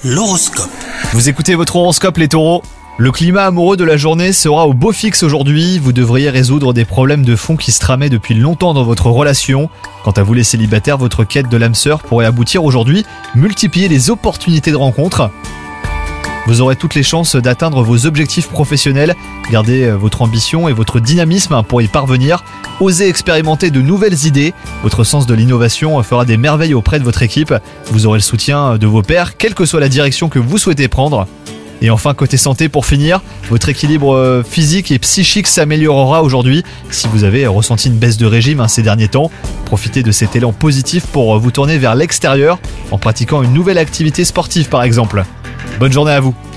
L'horoscope. Vous écoutez votre horoscope les taureaux. Le climat amoureux de la journée sera au beau fixe aujourd'hui. Vous devriez résoudre des problèmes de fond qui se tramaient depuis longtemps dans votre relation. Quant à vous les célibataires, votre quête de l'âme sœur pourrait aboutir aujourd'hui. Multipliez les opportunités de rencontre. Vous aurez toutes les chances d'atteindre vos objectifs professionnels. Gardez votre ambition et votre dynamisme pour y parvenir. Osez expérimenter de nouvelles idées. Votre sens de l'innovation fera des merveilles auprès de votre équipe. Vous aurez le soutien de vos pairs, quelle que soit la direction que vous souhaitez prendre. Et enfin, côté santé, pour finir, votre équilibre physique et psychique s'améliorera aujourd'hui. Si vous avez ressenti une baisse de régime ces derniers temps, profitez de cet élan positif pour vous tourner vers l'extérieur en pratiquant une nouvelle activité sportive par exemple. Bonne journée à vous.